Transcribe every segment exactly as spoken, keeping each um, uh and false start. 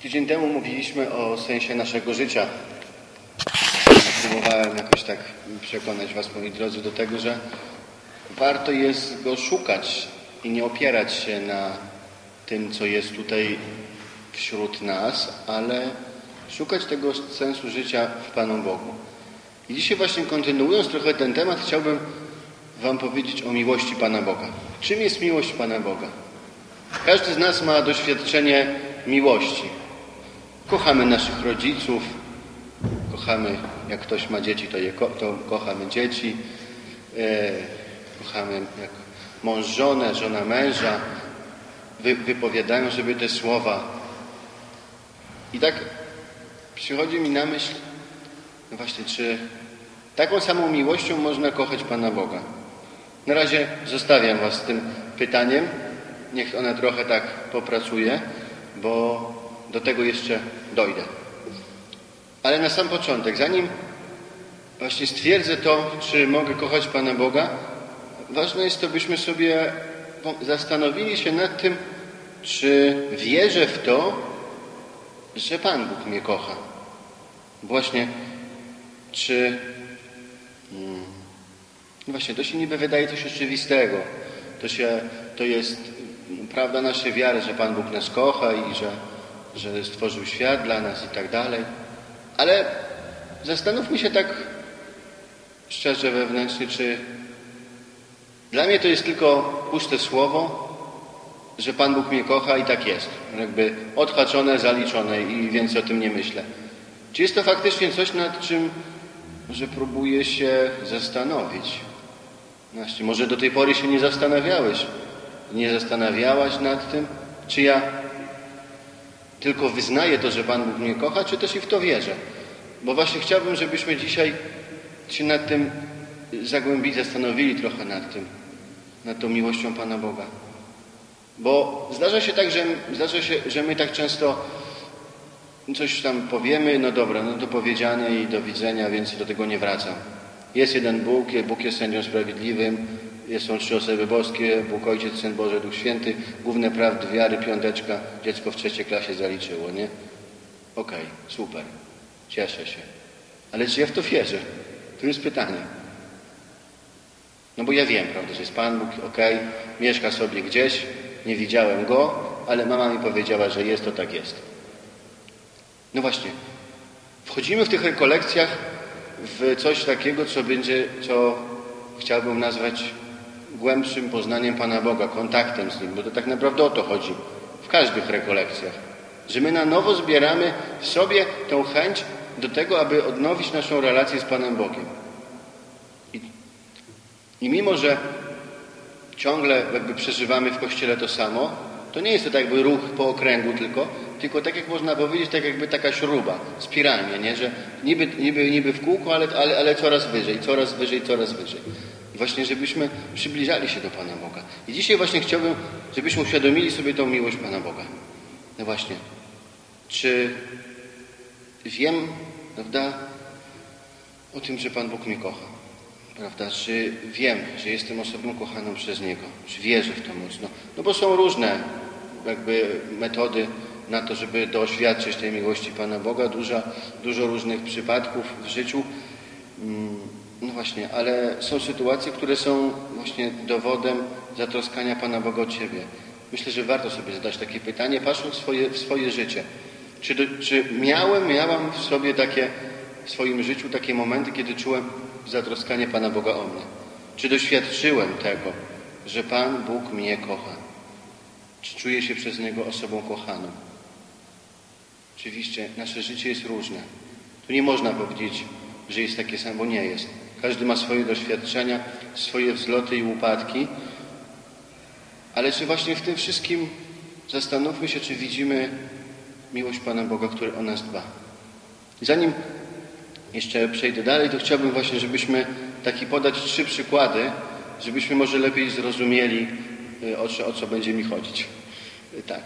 Tydzień temu mówiliśmy o sensie naszego życia. Próbowałem jakoś tak przekonać was, moi drodzy, do tego, że warto jest go szukać i nie opierać się na tym, co jest tutaj wśród nas, ale szukać tego sensu życia w Panu Bogu. I dzisiaj właśnie kontynuując trochę ten temat, chciałbym wam powiedzieć o miłości Pana Boga. Czym jest miłość Pana Boga? Każdy z nas ma doświadczenie miłości. Kochamy naszych rodziców, kochamy, jak ktoś ma dzieci, to, je ko- to kochamy dzieci, e, kochamy jak mąż żonę, żona męża. Wy, wypowiadają sobie te słowa. I tak przychodzi mi na myśl, no właśnie, czy taką samą miłością można kochać Pana Boga? Na razie zostawiam was z tym pytaniem. Niech ona trochę tak popracuje, bo do tego jeszcze dojdę. Ale na sam początek, zanim właśnie stwierdzę to, czy mogę kochać Pana Boga, ważne jest to, byśmy sobie zastanowili się nad tym, czy wierzę w to, że Pan Bóg mnie kocha. Właśnie, czy... Hmm, właśnie, to się niby wydaje coś oczywistego. To, się, to jest prawda naszej wiary, że Pan Bóg nas kocha i że, że stworzył świat dla nas i tak dalej. Ale zastanówmy się tak szczerze, wewnętrznie, czy dla mnie to jest tylko puste słowo, że Pan Bóg mnie kocha i tak jest. Jakby odhaczone, zaliczone i więcej o tym nie myślę. Czy jest to faktycznie coś, nad czym, że próbuję się zastanowić? Właśnie, może do tej pory się nie zastanawiałeś, nie zastanawiałaś nad tym, czy ja tylko wyznaję to, że Pan Bóg mnie kocha, czy też i w to wierzę. Bo właśnie chciałbym, żebyśmy dzisiaj się nad tym zagłębili, zastanowili trochę nad tym, nad tą miłością Pana Boga. Bo zdarza się tak, że, zdarza się, że my tak często coś tam powiemy, no dobra, no to powiedziane i do widzenia, więc do tego nie wracam. Jest jeden Bóg, Bóg jest sędzią sprawiedliwym, są trzy osoby boskie, Bóg Ojciec, Syn Boży, Duch Święty, główne prawdy wiary, piąteczka, dziecko w trzeciej klasie zaliczyło, nie? Okej, okay, super, cieszę się. Ale czy ja w to wierzę? Tu jest pytanie. No bo ja wiem, prawda, że jest Pan Bóg, okej, okay, mieszka sobie gdzieś, nie widziałem Go, ale mama mi powiedziała, że jest, to tak jest. No właśnie, wchodzimy w tych rekolekcjach w coś takiego, co będzie, co chciałbym nazwać głębszym poznaniem Pana Boga, kontaktem z Nim, bo to tak naprawdę o to chodzi w każdych rekolekcjach, że my na nowo zbieramy w sobie tą chęć do tego, aby odnowić naszą relację z Panem Bogiem. I, i mimo, że ciągle jakby przeżywamy w Kościele to samo, to nie jest to tak jakby ruch po okręgu tylko, tylko tak jak można powiedzieć, tak jakby taka śruba, spiralnie, nie? Że niby, niby, niby w kółko, ale, ale, ale coraz wyżej, coraz wyżej, coraz wyżej. I właśnie, żebyśmy przybliżali się do Pana Boga. I dzisiaj właśnie chciałbym, żebyśmy uświadomili sobie tą miłość Pana Boga. No właśnie, czy wiem, prawda, o tym, że Pan Bóg mnie kocha? Prawda? Czy wiem, że jestem osobą kochaną przez Niego? Czy wierzę w to mocno? No bo są różne jakby metody na to, żeby doświadczyć tej miłości Pana Boga. Dużo, dużo różnych przypadków w życiu. No właśnie, ale są sytuacje, które są właśnie dowodem zatroskania Pana Boga o Ciebie. Myślę, że warto sobie zadać takie pytanie, patrząc w swoje, w swoje życie. Czy, do, czy miałem, miałam w sobie takie, w swoim życiu takie momenty, kiedy czułem zatroskanie Pana Boga o mnie? Czy doświadczyłem tego, że Pan Bóg mnie kocha? Czy czuję się przez Niego osobą kochaną? Oczywiście nasze życie jest różne. Tu nie można powiedzieć, że jest takie samo, bo nie jest. Każdy ma swoje doświadczenia, swoje wzloty i upadki. Ale czy właśnie w tym wszystkim zastanówmy się, czy widzimy miłość Pana Boga, który o nas dba. Zanim jeszcze przejdę dalej, to chciałbym właśnie, żebyśmy taki podać trzy przykłady, żebyśmy może lepiej zrozumieli, o co, o co będzie mi chodzić. Tak.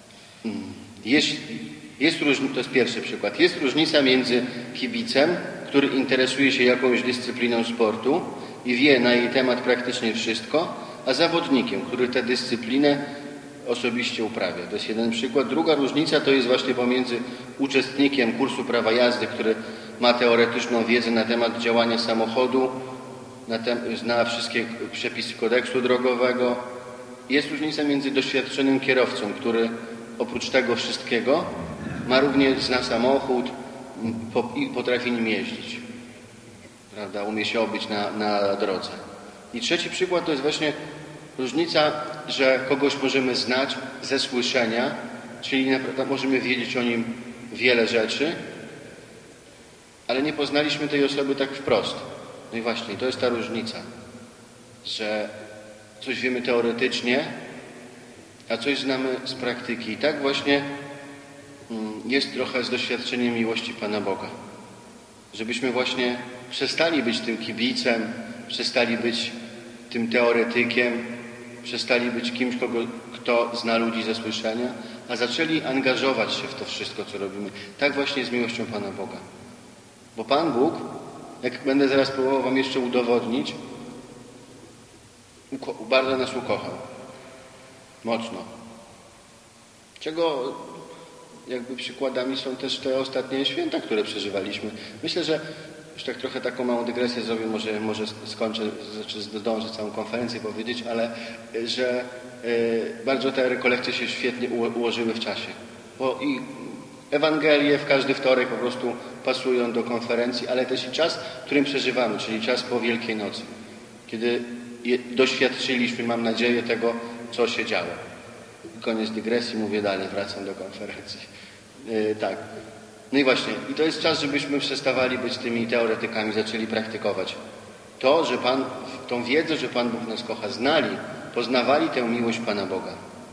Jest, jest różnica, to jest pierwszy przykład. Jest różnica między kibicem, który interesuje się jakąś dyscypliną sportu i wie na jej temat praktycznie wszystko, a zawodnikiem, który tę dyscyplinę osobiście uprawia. To jest jeden przykład. Druga różnica to jest właśnie pomiędzy uczestnikiem kursu prawa jazdy, który ma teoretyczną wiedzę na temat działania samochodu, na tem- zna wszystkie przepisy kodeksu drogowego. Jest różnica między doświadczonym kierowcą, który oprócz tego wszystkiego ma również, zna samochód po, i potrafi nim jeździć. Prawda? Umie się obyć na, na drodze. I trzeci przykład to jest właśnie różnica, że kogoś możemy znać ze słyszenia, czyli naprawdę możemy wiedzieć o nim wiele rzeczy, ale nie poznaliśmy tej osoby tak wprost. No i właśnie, to jest ta różnica, że coś wiemy teoretycznie, a coś znamy z praktyki. I tak właśnie jest trochę z doświadczeniem miłości Pana Boga. Żebyśmy właśnie przestali być tym kibicem, przestali być tym teoretykiem, przestali być kimś, kogo, kto zna ludzi ze słyszenia, a zaczęli angażować się w to wszystko, co robimy. Tak właśnie z miłością Pana Boga. Bo Pan Bóg, jak będę zaraz próbował wam jeszcze udowodnić, bardzo nas ukochał. Mocno. Czego jakby przykładami są też te ostatnie święta, które przeżywaliśmy. Myślę, że już tak trochę taką małą dygresję zrobię, może, może skończę, znaczy zdążę całą konferencję powiedzieć, ale że y, bardzo te rekolekcje się świetnie ułożyły w czasie. Bo i Ewangelie w każdy wtorek po prostu pasują do konferencji, ale też i czas, w którym przeżywamy, czyli czas po Wielkiej Nocy. Kiedy je, doświadczyliśmy, mam nadzieję, tego, co się działo. Koniec dygresji, mówię dalej, wracam do konferencji. Yy, tak. No i właśnie, i to jest czas, żebyśmy przestawali być tymi teoretykami, zaczęli praktykować. To, że Pan, tą wiedzę, że Pan Bóg nas kocha, znali, poznawali tę miłość Pana Boga.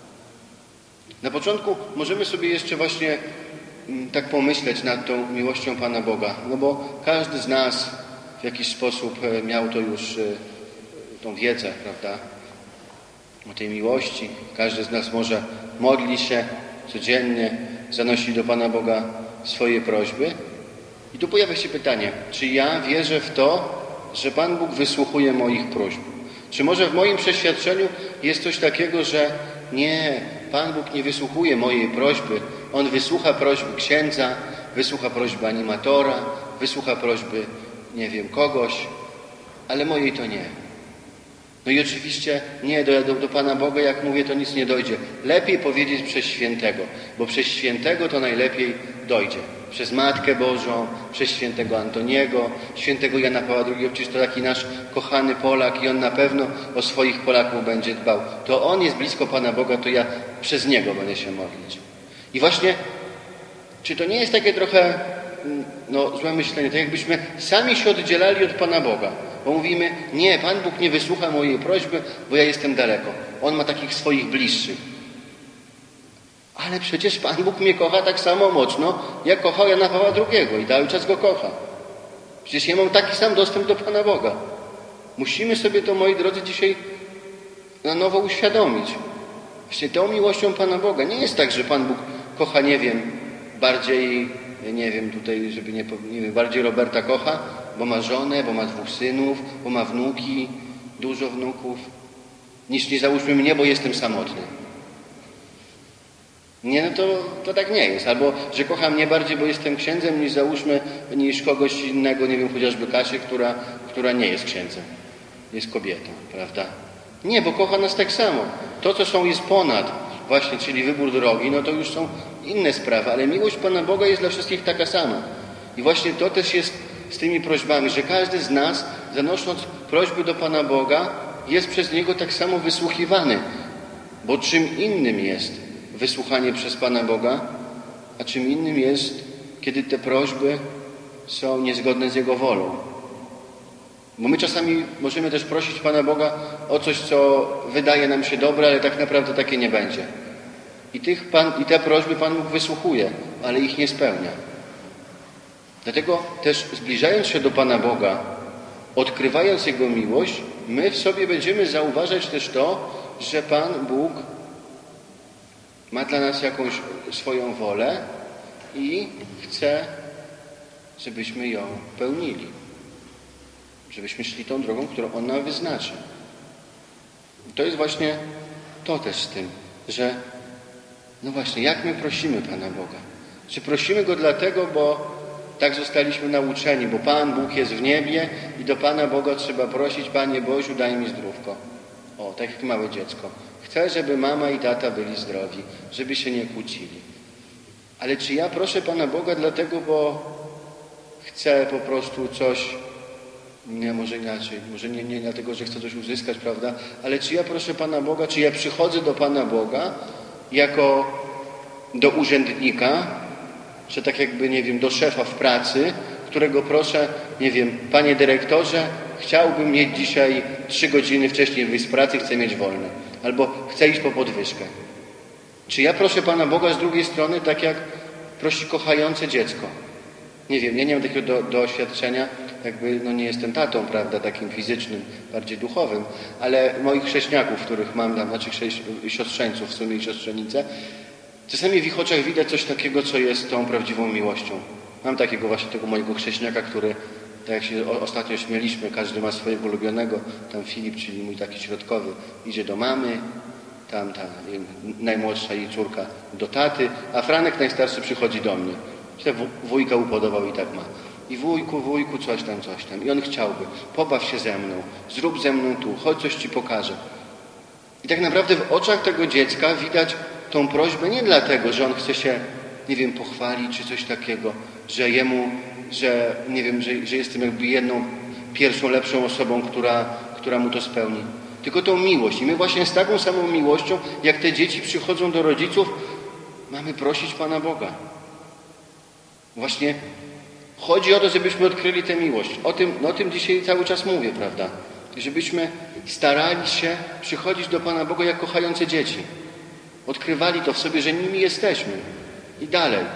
Na początku możemy sobie jeszcze właśnie mm, tak pomyśleć nad tą miłością Pana Boga, no bo każdy z nas w jakiś sposób miał to już, yy, tą wiedzę, prawda? O tej miłości. Każdy z nas może modli się codziennie, zanosi do Pana Boga swoje prośby. I tu pojawia się pytanie, czy ja wierzę w to, że Pan Bóg wysłuchuje moich próśb? Czy może w moim przeświadczeniu jest coś takiego, że nie, Pan Bóg nie wysłuchuje mojej prośby. On wysłucha prośby księdza, wysłucha prośby animatora, wysłucha prośby, nie wiem, kogoś, ale mojej to nie. No i oczywiście nie, do, do, do Pana Boga, jak mówię, to nic nie dojdzie. Lepiej powiedzieć przez świętego, bo przez świętego to najlepiej dojdzie. Przez Matkę Bożą, przez świętego Antoniego, świętego Jana Pawła drugiego, przecież to taki nasz kochany Polak i on na pewno o swoich Polaków będzie dbał. To on jest blisko Pana Boga, to ja przez niego będę się modlić. I właśnie, czy to nie jest takie trochę no, złe myślenie, tak jakbyśmy sami się oddzielali od Pana Boga. Bo mówimy, nie, Pan Bóg nie wysłucha mojej prośby, bo ja jestem daleko. On ma takich swoich bliższych. Ale przecież Pan Bóg mnie kocha tak samo mocno, jak kochał Jana Pawła drugiego i cały czas go kocha. Przecież ja mam taki sam dostęp do Pana Boga. Musimy sobie to, moi drodzy, dzisiaj na nowo uświadomić. Właśnie tą miłością Pana Boga. Nie jest tak, że Pan Bóg kocha, nie wiem, bardziej, nie wiem, tutaj, żeby nie, nie wiem, bardziej Roberta kocha, bo ma żonę, bo ma dwóch synów, bo ma wnuki, dużo wnuków, niż nie załóżmy mnie, bo jestem samotny. Nie, no to, to tak nie jest. Albo, że kocha mnie bardziej, bo jestem księdzem, niż załóżmy, niż kogoś innego, nie wiem, chociażby Kasię, która, która nie jest księdzem. Jest kobietą, prawda? Nie, bo kocha nas tak samo. To, co są, jest ponad właśnie, czyli wybór drogi, no to już są inne sprawy, ale miłość Pana Boga jest dla wszystkich taka sama. I właśnie to też jest z tymi prośbami, że każdy z nas, zanosząc prośby do Pana Boga, jest przez Niego tak samo wysłuchiwany. Bo czym innym jest wysłuchanie przez Pana Boga, a czym innym jest, kiedy te prośby są niezgodne z Jego wolą. Bo my czasami możemy też prosić Pana Boga o coś, co wydaje nam się dobre, ale tak naprawdę takie nie będzie. I, tych Pan, i te prośby Pan Bóg wysłuchuje, ale ich nie spełnia. Dlatego też zbliżając się do Pana Boga, odkrywając Jego miłość, my w sobie będziemy zauważać też to, że Pan Bóg ma dla nas jakąś swoją wolę i chce, żebyśmy ją pełnili. Żebyśmy szli tą drogą, którą On nam wyznaczy. I to jest właśnie to też z tym, że no właśnie, jak my prosimy Pana Boga? Czy prosimy Go dlatego, bo tak zostaliśmy nauczeni, bo Pan Bóg jest w niebie i do Pana Boga trzeba prosić: Panie Boziu, daj mi zdrówko. O, tak jak małe dziecko. Chcę, żeby mama i tata byli zdrowi, żeby się nie kłócili. Ale czy ja proszę Pana Boga dlatego, bo chcę po prostu coś, nie, może inaczej, może nie, nie dlatego, że chcę coś uzyskać, prawda? Ale czy ja proszę Pana Boga, czy ja przychodzę do Pana Boga jako do urzędnika, czy tak jakby, nie wiem, do szefa w pracy, którego proszę, nie wiem, panie dyrektorze, chciałbym mieć dzisiaj trzy godziny wcześniej wyjść z pracy, chcę mieć wolne. Albo chcę iść po podwyżkę. Czy ja proszę Pana Boga z drugiej strony, tak jak prosi kochające dziecko? Nie wiem, ja nie mam takiego do, doświadczenia, jakby, no nie jestem tatą, prawda, takim fizycznym, bardziej duchowym, ale moich chrześniaków, których mam tam, znaczy chrześ, siostrzeńców, w sumie siostrzenice, czasami w ich oczach widać coś takiego, co jest tą prawdziwą miłością. Mam takiego właśnie tego mojego chrześniaka, który, tak jak się ostatnio śmieliśmy, każdy ma swojego ulubionego, tam Filip, czyli mój taki środkowy, idzie do mamy, tam ta najmłodsza jej córka do taty, a Franek najstarszy przychodzi do mnie. Się wujka upodobał i tak ma. I wujku, wujku, coś tam, coś tam. I on chciałby, pobaw się ze mną, zrób ze mną tu, chodź, coś ci pokażę. I tak naprawdę w oczach tego dziecka widać tą prośbę nie dlatego, że on chce się, nie wiem, pochwalić czy coś takiego, że jemu, że nie wiem, że, że jestem jakby jedną, pierwszą, lepszą osobą, która, która mu to spełni. Tylko tą miłość. I my właśnie z taką samą miłością, jak te dzieci przychodzą do rodziców, mamy prosić Pana Boga. Właśnie chodzi o to, żebyśmy odkryli tę miłość. O tym, no o tym dzisiaj cały czas mówię, prawda? Żebyśmy starali się przychodzić do Pana Boga jak kochające dzieci. Odkrywali to w sobie, że nimi jesteśmy. I dalej.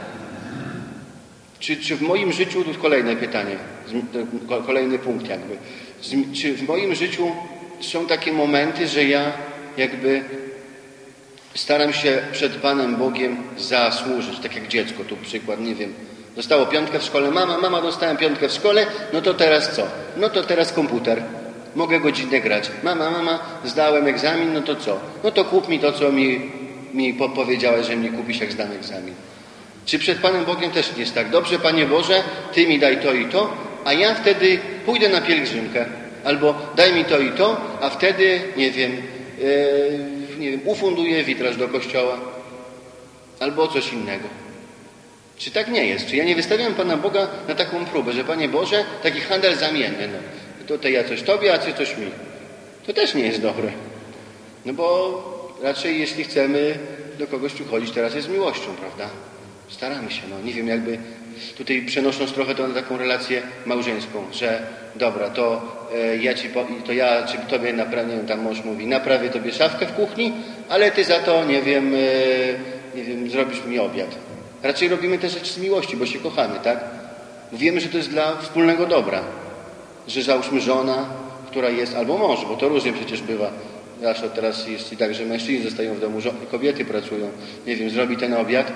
Czy, czy w moim życiu, to kolejne pytanie, kolejny punkt jakby. Czy w moim życiu są takie momenty, że ja jakby staram się przed Panem Bogiem zasłużyć, tak jak dziecko, tu przykład, nie wiem, dostało piątkę w szkole, mama, mama, dostałem piątkę w szkole, no to teraz co? No to teraz komputer, mogę godzinę grać. Mama, mama, zdałem egzamin, no to co? No to kup mi to, co mi, mi powiedziałeś, że mi kupisz, jak zdam egzamin. Czy przed Panem Bogiem też nie jest tak? Dobrze, Panie Boże, Ty mi daj to i to, a ja wtedy pójdę na pielgrzymkę. Albo daj mi to i to, a wtedy, nie wiem, yy, nie wiem, ufunduję witraż do kościoła. Albo coś innego. Czy tak nie jest? Czy ja nie wystawiam Pana Boga na taką próbę, że Panie Boże, taki handel zamienny, no. Tutaj ja coś Tobie, a Ty coś mi. To też nie jest dobre. No bo raczej jeśli chcemy do kogoś przychodzić, teraz jest z miłością, prawda? Staramy się, no nie wiem, jakby tutaj przenosząc trochę to na taką relację małżeńską, że dobra, to e, ja ci, to ja czy tobie naprawię, nie wiem, tam mąż mówi, naprawię tobie szafkę w kuchni, ale ty za to, nie wiem, e, nie wiem, zrobisz mi obiad. Raczej robimy te rzeczy z miłości, bo się kochamy, tak? Wiemy, że to jest dla wspólnego dobra. Że załóżmy żona, która jest, albo mąż, bo to różnie przecież bywa. Zawsze teraz jest i tak, że mężczyźni zostają w domu, kobiety pracują, nie wiem, zrobi ten obiad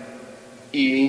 i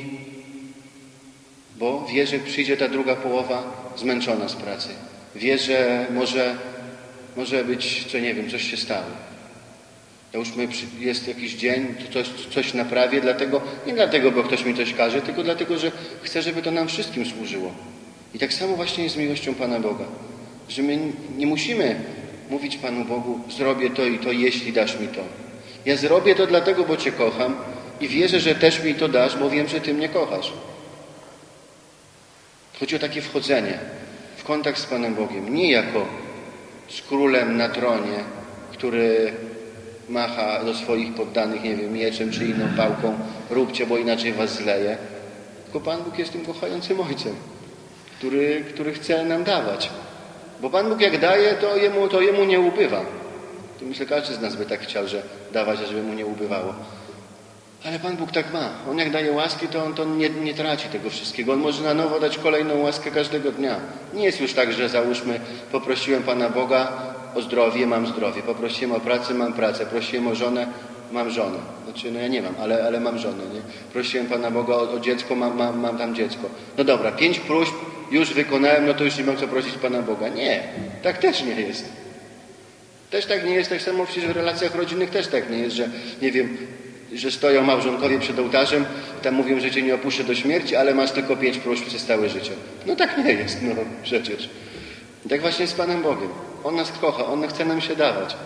bo wie, że przyjdzie ta druga połowa zmęczona z pracy. Wie, że może, może być, co nie wiem, coś się stało. Załóżmy, jest jakiś dzień, to coś, coś naprawię, dlatego, nie dlatego, bo ktoś mi coś każe, tylko dlatego, że chcę, żeby to nam wszystkim służyło. I tak samo właśnie jest z miłością Pana Boga. Że my nie musimy mówić Panu Bogu, zrobię to i to, jeśli dasz mi to. Ja zrobię to dlatego, bo Cię kocham i wierzę, że też mi to dasz, bo wiem, że Ty mnie kochasz. Chodzi o takie wchodzenie w kontakt z Panem Bogiem. Nie jako z królem na tronie, który macha do swoich poddanych, nie wiem, mieczem czy inną pałką, róbcie, bo inaczej was zleje. Tylko Pan Bóg jest tym kochającym Ojcem, który, który chce nam dawać. Bo Pan Bóg jak daje, to jemu, to jemu nie ubywa. To myślę, każdy z nas by tak chciał, że dawać, żeby mu nie ubywało. Ale Pan Bóg tak ma. On jak daje łaski, to on to nie, nie traci tego wszystkiego. On może na nowo dać kolejną łaskę każdego dnia. Nie jest już tak, że załóżmy, poprosiłem Pana Boga o zdrowie, mam zdrowie. Poprosiłem o pracę, mam pracę. Prosiłem o żonę, mam żonę. Znaczy, no ja nie mam, ale, ale mam żonę. Nie? Prosiłem Pana Boga o, o dziecko, mam, mam, mam tam dziecko. No dobra, pięć próśb już wykonałem, no to już nie mam co prosić Pana Boga. Nie, tak też nie jest. Też tak nie jest, tak samo przecież w relacjach rodzinnych też tak nie jest, że nie wiem, że stoją małżonkowie przed ołtarzem i tam mówią, że cię nie opuszczę do śmierci, ale masz tylko pięć próśb przez całe życie. No tak nie jest, no przecież. I tak właśnie z Panem Bogiem. On nas kocha, On chce nam się dawać.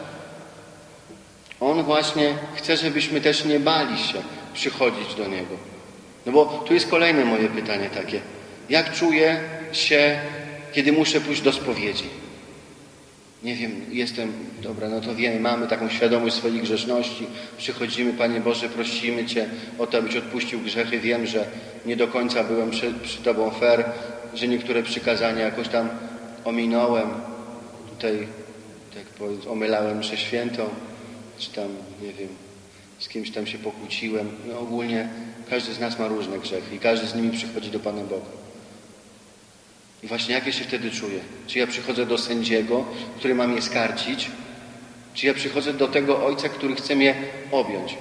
On właśnie chce, żebyśmy też nie bali się przychodzić do Niego. No bo tu jest kolejne moje pytanie takie. Jak czuję się, kiedy muszę pójść do spowiedzi? Nie wiem, jestem, dobra, no to wiemy, mamy taką świadomość swoich grzeszności. Przychodzimy, Panie Boże, prosimy Cię o to, abyś odpuścił grzechy. Wiem, że nie do końca byłem przy, przy Tobą fair, że niektóre przykazania jakoś tam ominąłem. Tutaj, tak powiem, omylałem mszę świętą, czy tam, nie wiem, z kimś tam się pokłóciłem. No ogólnie każdy z nas ma różne grzechy i każdy z nimi przychodzi do Pana Boga. I właśnie jak ja się wtedy czuję? Czy ja przychodzę do sędziego, który ma mnie skarcić? Czy ja przychodzę do tego Ojca, który chce mnie objąć?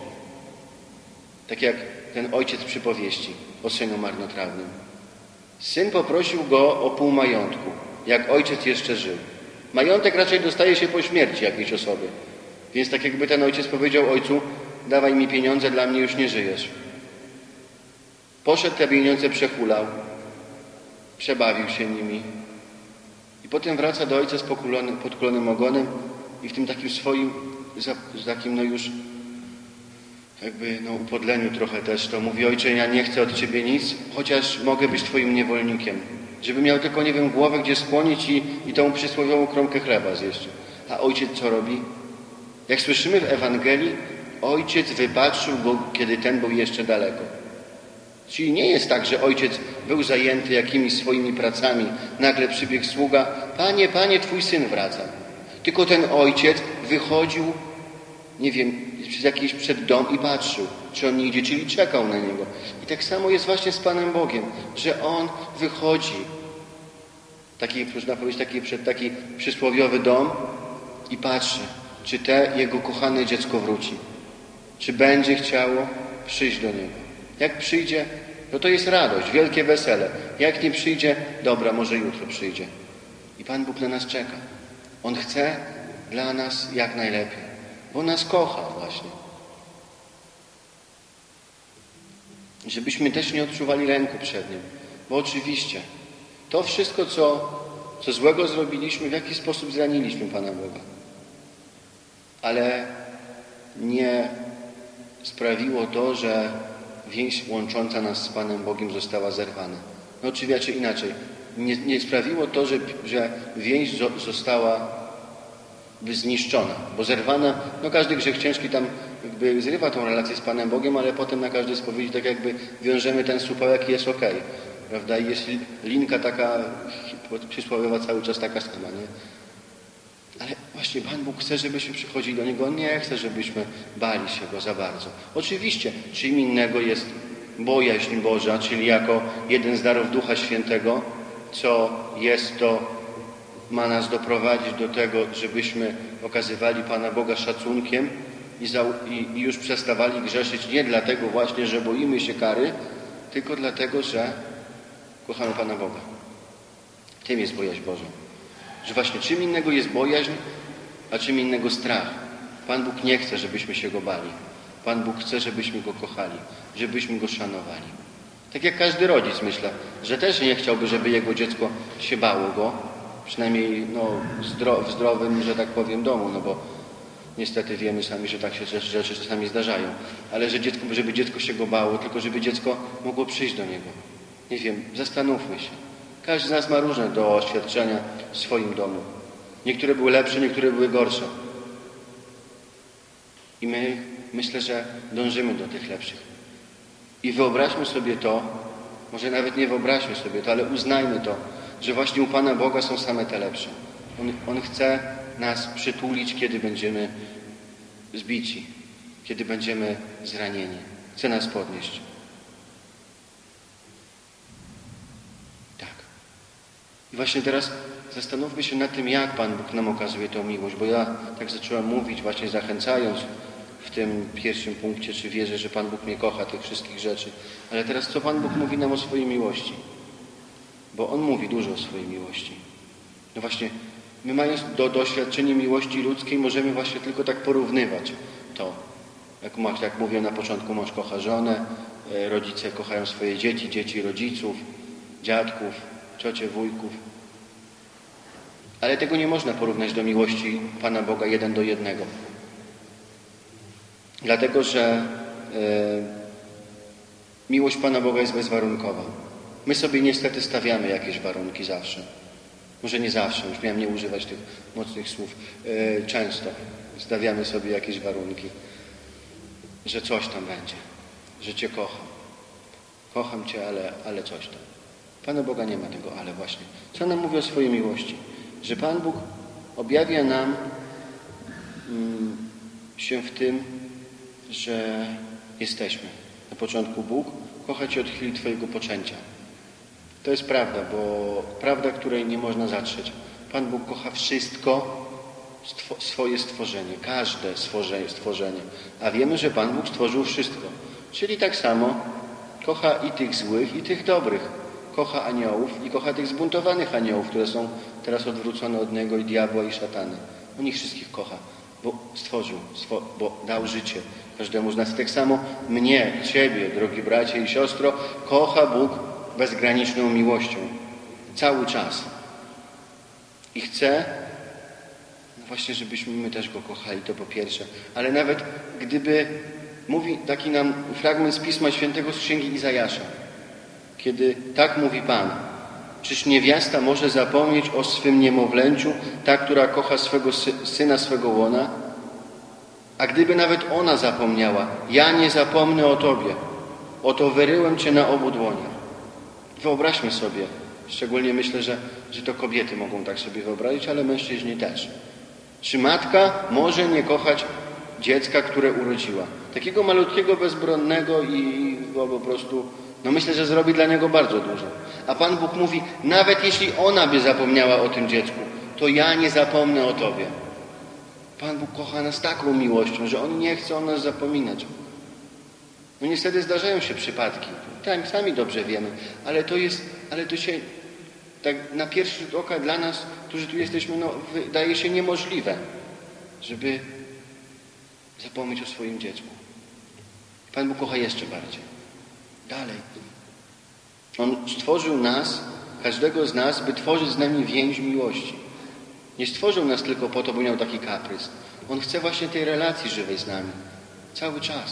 Tak jak ten ojciec przypowieści o synu marnotrawnym. Syn poprosił go o pół majątku, jak ojciec jeszcze żył. Majątek raczej dostaje się po śmierci jakiejś osoby. Więc tak jakby ten ojciec powiedział ojcu, dawaj mi pieniądze, dla mnie już nie żyjesz. Poszedł, te pieniądze przehulał, przebawił się nimi i potem wraca do ojca z podkulonym ogonem i w tym takim swoim, z takim no już jakby no upodleniu trochę też to mówi: ojcze, ja nie chcę od Ciebie nic, chociaż mogę być Twoim niewolnikiem. Żeby miał tylko, nie wiem, głowę gdzie skłonić i, i tą przysłowiową kromkę chleba zjeść. A ojciec co robi? Jak słyszymy w Ewangelii, ojciec wypatrzył go, kiedy ten był jeszcze daleko. Czyli nie jest tak, że ojciec był zajęty jakimiś swoimi pracami. Nagle przybiegł sługa: Panie, Panie, Twój syn wraca. Tylko ten ojciec wychodził, nie wiem, przez jakiś przed dom i patrzył, czy on nie idzie, czyli czekał na niego. I tak samo jest właśnie z Panem Bogiem, że On wychodzi, taki, można powiedzieć, taki, przed taki przysłowiowy dom i patrzy, czy te Jego kochane dziecko wróci. Czy będzie chciało przyjść do Niego. Jak przyjdzie, no to jest radość, wielkie wesele. Jak nie przyjdzie, dobra, może jutro przyjdzie. I Pan Bóg na nas czeka. On chce dla nas jak najlepiej, bo nas kocha właśnie. Żebyśmy też nie odczuwali lęku przed Nim. Bo oczywiście to wszystko, co, co złego zrobiliśmy, w jaki sposób zraniliśmy Pana Boga. Ale nie sprawiło to, że więź łącząca nas z Panem Bogiem została zerwana. No oczywiście inaczej. Nie, nie sprawiło to, że, że więź została by zniszczona, bo zerwana, no każdy grzech ciężki tam jakby zrywa tą relację z Panem Bogiem, ale potem na każdej spowiedzi tak jakby wiążemy ten supełek i jest okej, okay, prawda? I jest linka taka przysłowiowa cały czas taka sama, nie? Ale właśnie Pan Bóg chce, żebyśmy przychodzili do Niego. On nie chce, żebyśmy bali się Go za bardzo. Oczywiście, czym innego jest bojaźń Boża, czyli jako jeden z darów Ducha Świętego, co jest to, ma nas doprowadzić do tego, żebyśmy okazywali Pana Boga szacunkiem i, za, i, i już przestawali grzeszyć nie dlatego właśnie, że boimy się kary, tylko dlatego, że kochamy Pana Boga. Tym jest bojaźń Boża. Że właśnie czym innego jest bojaźń, a czym innego strach. Pan Bóg nie chce, żebyśmy się Go bali. Pan Bóg chce, żebyśmy Go kochali, żebyśmy Go szanowali. Tak jak każdy rodzic, myślę, że też nie chciałby, żeby jego dziecko się bało Go, przynajmniej no, zdro, w zdrowym, że tak powiem, domu, no bo niestety wiemy sami, że tak się rzeczy czasami zdarzają. Ale że dziecko, żeby dziecko się Go bało, tylko żeby dziecko mogło przyjść do Niego. Nie wiem, zastanówmy się. Każdy z nas ma różne doświadczenia w swoim domu. Niektóre były lepsze, niektóre były gorsze. I my, myślę, że dążymy do tych lepszych. I wyobraźmy sobie to, może nawet nie wyobraźmy sobie to, ale uznajmy to, że właśnie u Pana Boga są same te lepsze. On, On chce nas przytulić, kiedy będziemy zbici, kiedy będziemy zranieni. Chce nas podnieść. Tak. I właśnie teraz zastanówmy się nad tym, jak Pan Bóg nam okazuje tą miłość, bo ja tak zacząłem mówić, właśnie zachęcając w tym pierwszym punkcie, czy wierzę, że Pan Bóg mnie kocha, tych wszystkich rzeczy. Ale teraz co Pan Bóg mówi nam o swojej miłości? Bo On mówi dużo o swojej miłości. No właśnie, My mając do doświadczenie miłości ludzkiej możemy właśnie tylko tak porównywać to. Jak, masz, jak mówię na początku, mąż kocha żonę, rodzice kochają swoje dzieci, dzieci rodziców, dziadków, ciocie, wujków. Ale tego nie można porównać do miłości Pana Boga jeden do jednego. Dlatego, że e, miłość Pana Boga jest bezwarunkowa. My sobie niestety stawiamy jakieś warunki zawsze. Może nie zawsze, już miałem nie używać tych mocnych słów. E, często stawiamy sobie jakieś warunki, że coś tam będzie, że Cię kocham. Kocham Cię, ale, ale coś tam. Pana Boga nie ma tego ale właśnie. Co nam mówi o swojej miłości? Że Pan Bóg objawia nam mm, się w tym, że jesteśmy. Na początku Bóg kocha Cię od chwili Twojego poczęcia. To jest prawda, bo prawda, której nie można zatrzeć. Pan Bóg kocha wszystko, stwo, swoje stworzenie, każde stworzenie. A wiemy, że Pan Bóg stworzył wszystko. Czyli tak samo kocha i tych złych, i tych dobrych. Kocha aniołów i kocha tych zbuntowanych aniołów, które są teraz odwrócone od Niego, i diabła, i szatana. On ich wszystkich kocha, bo stworzył, stwo, bo dał życie każdemu z nas. Tak samo mnie, Ciebie, drogi bracie i siostro, kocha Bóg bezgraniczną miłością. Cały czas. I chce no właśnie, żebyśmy my też Go kochali, to po pierwsze. Ale nawet gdyby, mówi taki nam fragment z Pisma Świętego z Księgi Izajasza, kiedy tak mówi Pan: czyż niewiasta może zapomnieć o swym niemowlęciu, ta, która kocha swego sy syna swego łona? A gdyby nawet ona zapomniała, ja nie zapomnę o Tobie. Oto wyryłem Cię na obu dłoniach. Wyobraźmy sobie, szczególnie myślę, że, że to kobiety mogą tak sobie wyobrazić, ale mężczyźni też. Czy matka może nie kochać dziecka, które urodziła? Takiego malutkiego, bezbronnego i po prostu, no myślę, że zrobi dla niego bardzo dużo. A Pan Bóg mówi, nawet jeśli ona by zapomniała o tym dziecku, to ja nie zapomnę o Tobie. Pan Bóg kocha nas taką miłością, że On nie chce o nas zapominać. No niestety zdarzają się przypadki. Tak, sami dobrze wiemy, ale to jest, ale to się tak na pierwszy rzut oka dla nas, którzy tu jesteśmy, no wydaje się niemożliwe, żeby zapomnieć o swoim dziecku. Pan Bóg kocha jeszcze bardziej. Dalej. On stworzył nas, każdego z nas, by tworzyć z nami więź miłości. Nie stworzył nas tylko po to, bo miał taki kaprys. On chce właśnie tej relacji żywej z nami. Cały czas.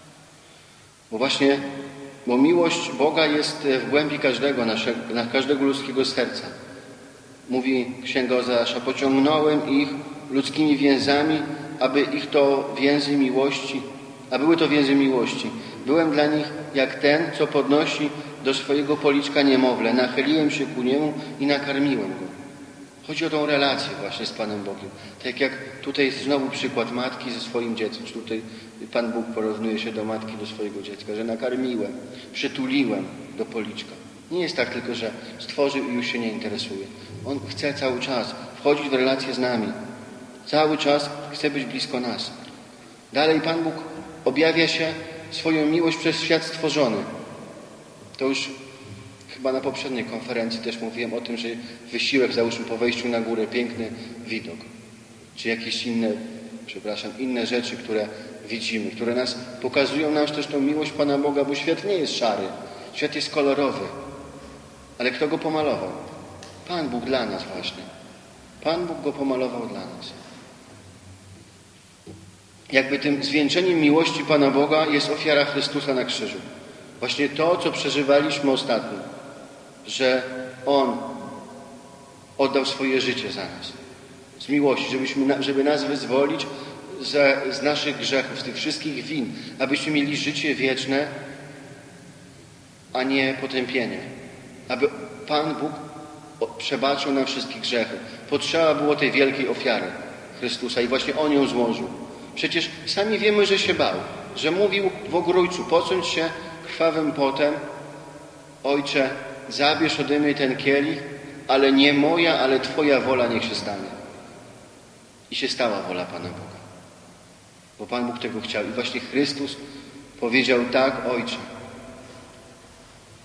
Bo właśnie, bo miłość Boga jest w głębi każdego naszego, każdego ludzkiego serca. Mówi Księga Ozeasza, pociągnąłem ich ludzkimi więzami, aby ich to więzy miłości, a były to więzy miłości. Byłem dla nich jak ten, co podnosi do swojego policzka niemowlę. Nachyliłem się ku niemu i nakarmiłem go. Chodzi o tą relację właśnie z Panem Bogiem. Tak jak tutaj jest znowu przykład matki ze swoim dzieckiem. Tutaj Pan Bóg porównuje się do matki, do swojego dziecka, że nakarmiłem, przytuliłem do policzka. Nie jest tak tylko, że stworzył i już się nie interesuje. On chce cały czas wchodzić w relację z nami. Cały czas chce być blisko nas. Dalej Pan Bóg objawia się swoją miłość przez świat stworzony. To już chyba na poprzedniej konferencji też mówiłem o tym, że wysiłek, załóżmy po wejściu na górę, piękny widok. Czy jakieś inne, przepraszam, inne rzeczy, które widzimy, które nas pokazują nam też tą miłość Pana Boga, bo świat nie jest szary. Świat jest kolorowy. Ale kto go pomalował? Pan Bóg dla nas właśnie. Pan Bóg go pomalował dla nas. Jakby tym zwieńczeniem miłości Pana Boga jest ofiara Chrystusa na krzyżu. Właśnie to, co przeżywaliśmy ostatnio. Że On oddał swoje życie za nas. Z miłości, żebyśmy, żeby nas wyzwolić z, z naszych grzechów, z tych wszystkich win. Abyśmy mieli życie wieczne, a nie potępienie. Aby Pan Bóg przebaczył nam wszystkie grzechy. Potrzeba było tej wielkiej ofiary Chrystusa i właśnie On ją złożył. Przecież sami wiemy, że się bał, że mówił w ogrójcu, pocąć się krwawym potem, Ojcze, zabierz ode mnie ten kielich, ale nie moja, ale Twoja wola niech się stanie. I się stała wola Pana Boga. Bo Pan Bóg tego chciał. I właśnie Chrystus powiedział tak, Ojcze.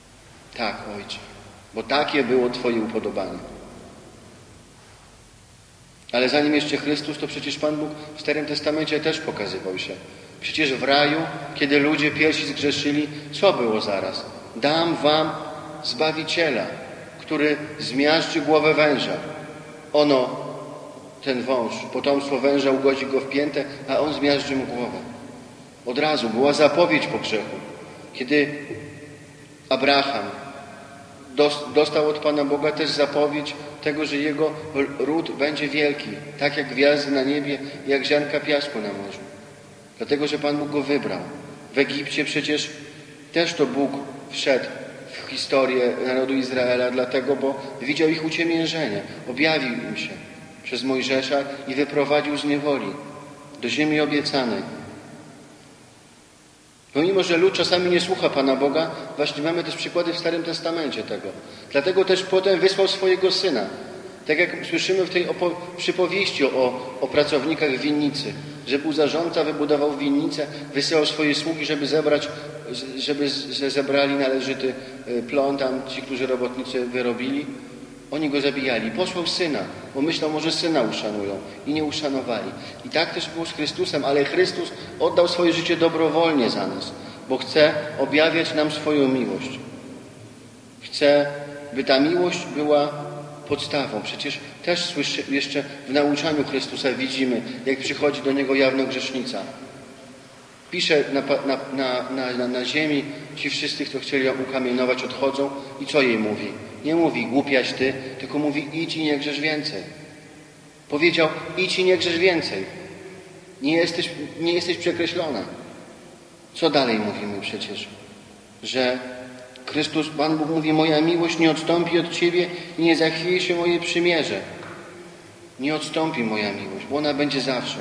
Tak, Ojcze. Bo takie było Twoje upodobanie. Ale zanim jeszcze Chrystus, to przecież Pan Bóg w Starym Testamencie też pokazywał się. Przecież w raju, kiedy ludzie pierwsi zgrzeszyli, co było zaraz? Dam wam Zbawiciela, który zmiażdży głowę węża. Ono, ten wąż, potomstwo węża ugodzi go w piętę, a on zmiażdży mu głowę. Od razu była zapowiedź po grzechu. Kiedy Abraham dostał od Pana Boga też zapowiedź tego, że jego ród będzie wielki, tak jak gwiazdy na niebie, jak ziarnka piasku na morzu. Dlatego, że Pan Bóg go wybrał. W Egipcie przecież też to Bóg wszedł w historię narodu Izraela, dlatego, bo widział ich uciemiężenie. Objawił im się przez Mojżesza i wyprowadził z niewoli do ziemi obiecanej. Pomimo, że lud czasami nie słucha Pana Boga, właśnie mamy też przykłady w Starym Testamencie tego. Dlatego też potem wysłał swojego Syna. Tak jak słyszymy w tej opo- przypowieści o, o pracownikach w winnicy, że był zarządca, wybudował winnicę, wysyłał swoje sługi, żeby zebrać, żeby z- zebrali należyty plon, tam ci, którzy robotnicy wyrobili. Oni go zabijali. Posłał Syna, bo myślał, może Syna uszanują. I nie uszanowali. I tak też było z Chrystusem, ale Chrystus oddał swoje życie dobrowolnie za nas, bo chce objawiać nam swoją miłość. Chce, by ta miłość była podstawą. Przecież też słyszy, jeszcze w nauczaniu Chrystusa widzimy, jak przychodzi do Niego jawno grzesznica. Pisze na, na, na, na, na ziemi, ci wszyscy, którzy chcieli ją ukamienować, odchodzą i co jej mówi? Nie mówi głupiaś ty, tylko mówi idź i nie grzesz więcej. Powiedział idź i nie grzesz więcej. Nie jesteś, nie jesteś przekreślona. Co dalej mówimy przecież? Że Chrystus, Pan Bóg mówi, moja miłość nie odstąpi od Ciebie i nie zachwieje się moje przymierze. Nie odstąpi moja miłość, bo ona będzie zawsze.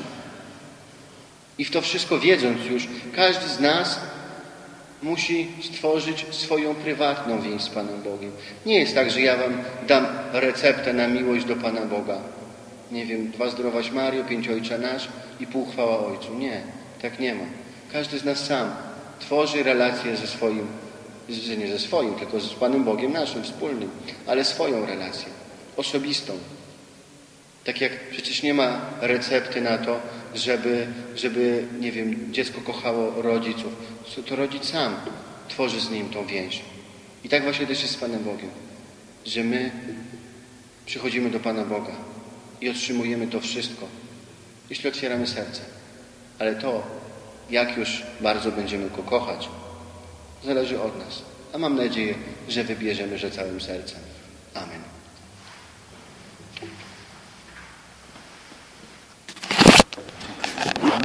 I w to wszystko wiedząc już, każdy z nas musi stworzyć swoją prywatną więź z Panem Bogiem. Nie jest tak, że ja wam dam receptę na miłość do Pana Boga. Nie wiem, dwa zdrowaś Mario, pięć Ojcze Nasz i pół chwała Ojcu. Nie, tak nie ma. Każdy z nas sam tworzy relację ze swoim, że nie ze swoim, tylko z Panem Bogiem naszym, wspólnym, ale swoją relację, osobistą. Tak jak przecież nie ma recepty na to, żeby, żeby, nie wiem, dziecko kochało rodziców. To rodzic sam tworzy z nim tą więź. I tak właśnie też jest z Panem Bogiem. Że my przychodzimy do Pana Boga i otrzymujemy to wszystko, jeśli otwieramy serce. Ale to, jak już bardzo będziemy Go kochać, zależy od nas. A mam nadzieję, że wybierzemy, że całym sercem.